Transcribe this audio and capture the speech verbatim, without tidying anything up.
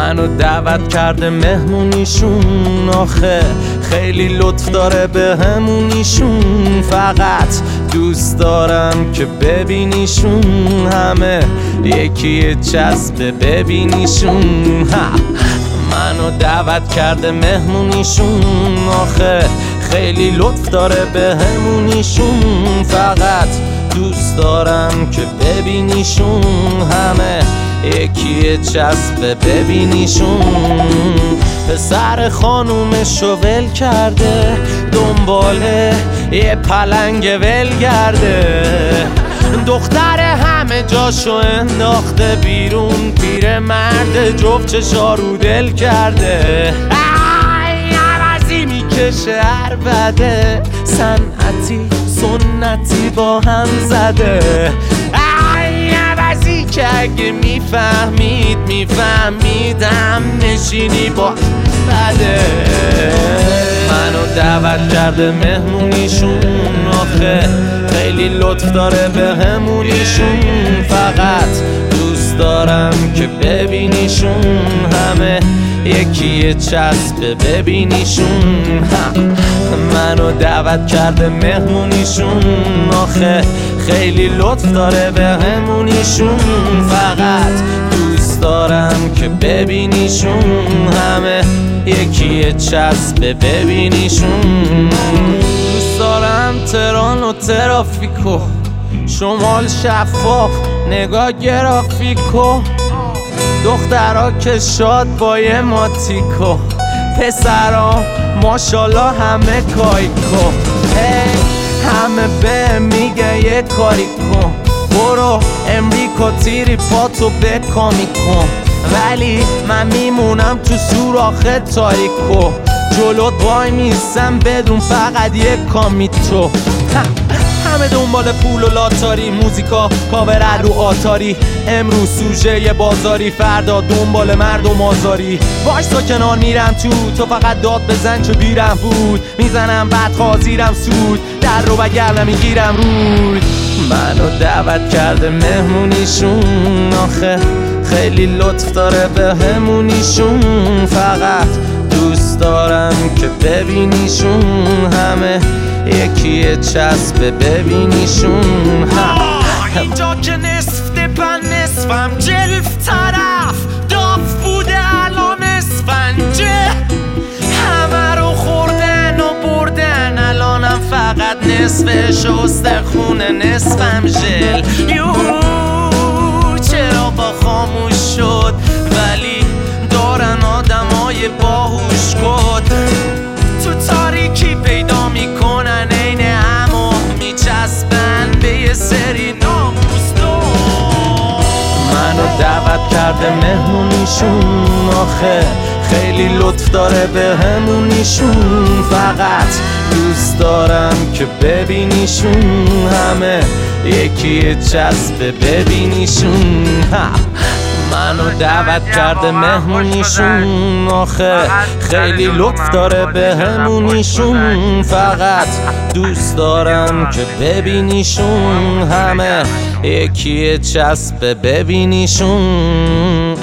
منو دعوت کرده مهمونیشون، آخه خیلی لطف داره به همونیشون. فقط دوست دارم که ببینیشون، همه یکی چسبه ببینیشون. منو دعوت کرده مهمونیشون، آخه خیلی لطف داره به همونیشون. فقط دوست دارم که ببینیشون، همه یکی چسبه ببینیشون. پسر خانومشو ول کرده، دنباله یه پلنگ ولگرده. دختر همه جاشو انداخته بیرون، پیر مرد جفت چشا رو دل کرده. ای عوضی میکشه عربده، صنعتی سنتی با هم زده. ای عوضی که اگه میفهمید میفهمیدم نشینی با بده. منو دعوت کرده مهمونیشون، آخه خیلی لطف داره به همونیشون. فقط دوست دارم که ببینیشون، همه یکی چسبه ببینیشون. منو دعوت کرده مهمونیشون، آخه خیلی لطف داره به همونیشون. فقط دوست دارم که ببینیشون، همه یکی چسبه ببینیشون. دوست دارم تهران و ترافیکو، شمال شفاف نگاه گرافیکو. دخترها که شاد با یه ماتیکو، پسرها ماشالله همه کایکو. hey, همه به میگه یه کاری کن، برو امریکا تیری پاتو بکامی کن. ولی من میمونم تو سوراخ تاریکو، جلوت وای میستم بدون فقط یه کامی تو. همه دنبال پول و لاتاری، موزیکا کاور رو آتاری. امروز سوژه یه بازاری، فردا دنبال مردم آزاری. وایسا کنار میرم تو، تو فقط داد بزن چه بیرم بود. میزنم بعد خازیرم سود، در رو بگر نمیگیرم رود. منو دعوت کرده مهمونیشون، آخه خیلی لطف داره به همونیشون. فقط دوست دارم که ببینیشون، همه یکی چسبه ببینیشون. اینجا که نصف دپن نصفم جلف طرف داف بوده الان اسفنجه. همه رو خوردن و بردن، الانم فقط نصفش استخونه نصفم ژل. یوهو چرا با خاموش شد، ولی دارن آدمای باهوش کد. تو تاریکی پیدا میکنن عین همو، میچسبن به یه سری ناموس دو. منو دعوت کرده مهمونیشون، آخه خیلی لطف داره به همونیشون. فقط دوست دارم که ببینیشون، همه یکی چسبه ببینیشون. منو دعوت کرده مهمونیشون، آخه خیلی لطف داره به همونیشون. فقط دوست دارم که ببینیشون، همه یکی چسبه ببینیشون.